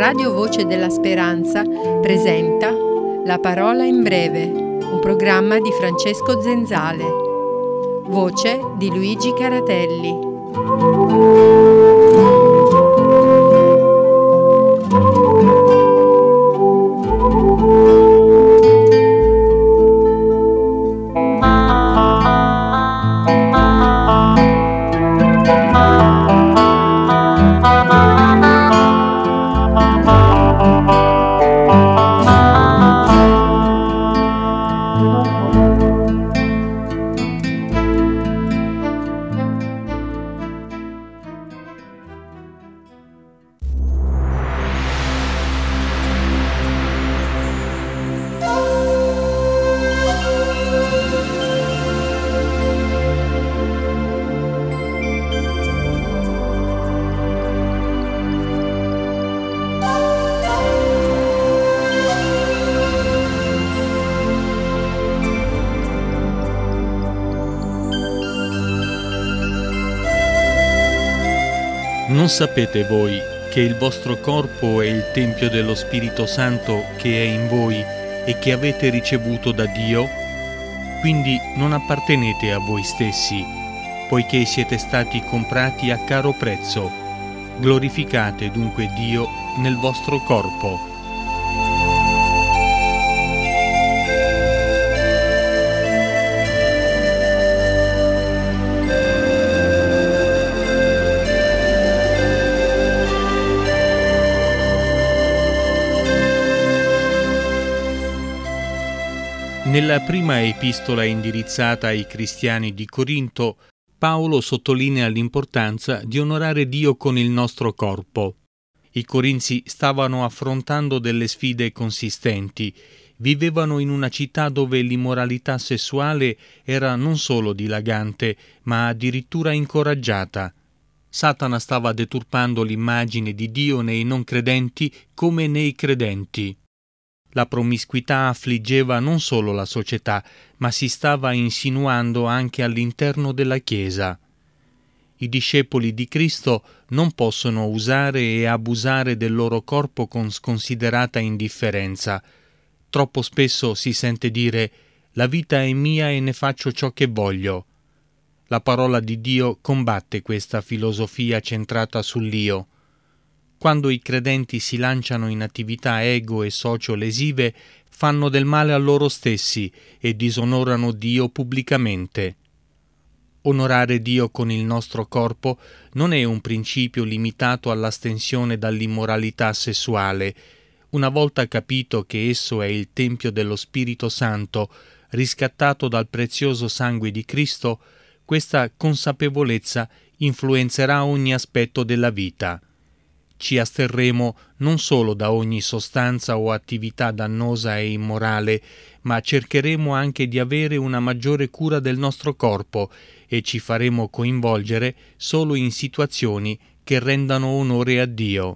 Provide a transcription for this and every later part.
Radio Voce della Speranza presenta La Parola in Breve, un programma di Francesco Zenzale. Voce di Luigi Caratelli. Non sapete voi che il vostro corpo è il Tempio dello Spirito Santo che è in voi e che avete ricevuto da Dio? Quindi non appartenete a voi stessi, poiché siete stati comprati a caro prezzo. Glorificate dunque Dio nel vostro corpo. Nella prima epistola indirizzata ai cristiani di Corinto, Paolo sottolinea l'importanza di onorare Dio con il nostro corpo. I corinzi stavano affrontando delle sfide consistenti, vivevano in una città dove l'immoralità sessuale era non solo dilagante, ma addirittura incoraggiata. Satana stava deturpando l'immagine di Dio nei non credenti come nei credenti. La promiscuità affliggeva non solo la società, ma si stava insinuando anche all'interno della Chiesa. I discepoli di Cristo non possono usare e abusare del loro corpo con sconsiderata indifferenza. Troppo spesso si sente dire: «La vita è mia e ne faccio ciò che voglio». La parola di Dio combatte questa filosofia centrata sull'io. Quando i credenti si lanciano in attività ego e socio-lesive, fanno del male a loro stessi e disonorano Dio pubblicamente. Onorare Dio con il nostro corpo non è un principio limitato all'astensione dall'immoralità sessuale. Una volta capito che esso è il Tempio dello Spirito Santo, riscattato dal prezioso sangue di Cristo, questa consapevolezza influenzerà ogni aspetto della vita. Ci asterremo non solo da ogni sostanza o attività dannosa e immorale, ma cercheremo anche di avere una maggiore cura del nostro corpo e ci faremo coinvolgere solo in situazioni che rendano onore a Dio.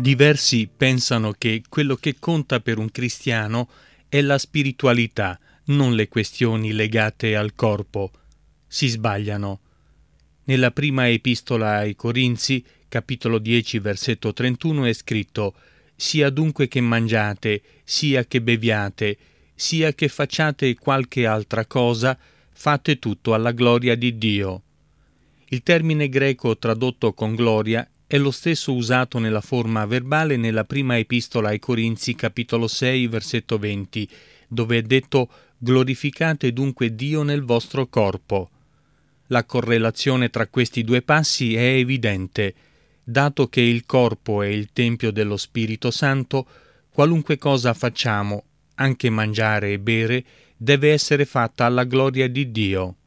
Diversi pensano che quello che conta per un cristiano è la spiritualità, non le questioni legate al corpo. Si sbagliano. Nella prima epistola ai Corinzi, capitolo 10, versetto 31, è scritto: «Sia dunque che mangiate, sia che beviate, sia che facciate qualche altra cosa, fate tutto alla gloria di Dio». Il termine greco tradotto con gloria è lo stesso usato nella forma verbale nella prima epistola ai Corinzi, capitolo 6, versetto 20, dove è detto: «Glorificate dunque Dio nel vostro corpo». La correlazione tra questi due passi è evidente. Dato che il corpo è il tempio dello Spirito Santo, qualunque cosa facciamo, anche mangiare e bere, deve essere fatta alla gloria di Dio.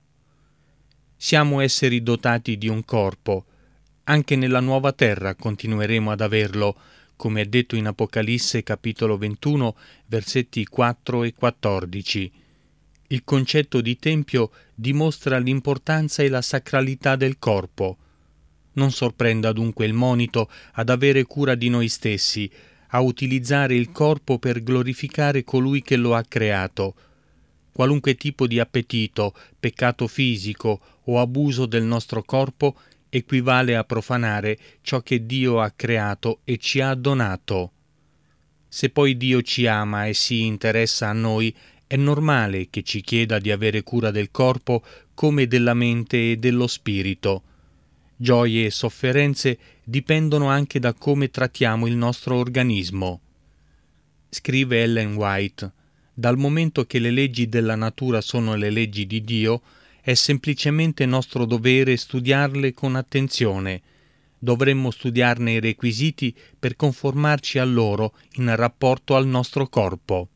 Siamo esseri dotati di un corpo. Anche nella nuova terra continueremo ad averlo, come è detto in Apocalisse capitolo 21, versetti 4 e 14. Il concetto di tempio dimostra l'importanza e la sacralità del corpo. Non sorprenda dunque il monito ad avere cura di noi stessi, a utilizzare il corpo per glorificare colui che lo ha creato. Qualunque tipo di appetito, peccato fisico o abuso del nostro corpo equivale a profanare ciò che Dio ha creato e ci ha donato. Se poi Dio ci ama e si interessa a noi, è normale che ci chieda di avere cura del corpo come della mente e dello spirito. Gioie e sofferenze dipendono anche da come trattiamo il nostro organismo. Scrive Ellen White: «Dal momento che le leggi della natura sono le leggi di Dio, è semplicemente nostro dovere studiarle con attenzione. Dovremmo studiarne i requisiti per conformarci a loro in rapporto al nostro corpo».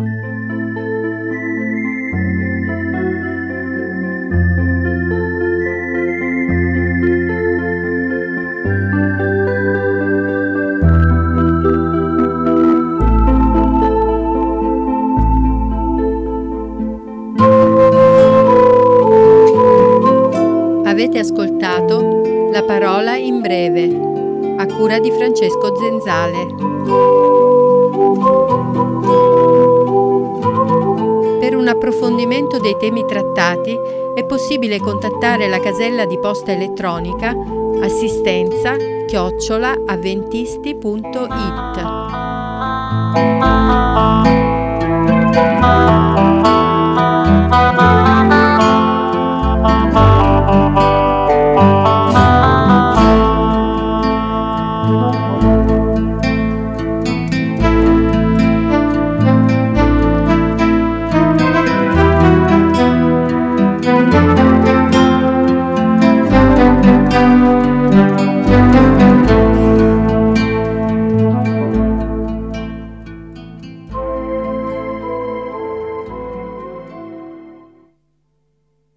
Avete ascoltato La parola in breve, a cura di Francesco Zenzale. Per un approfondimento dei temi trattati è possibile contattare la casella di posta elettronica assistenza@avventisti.it.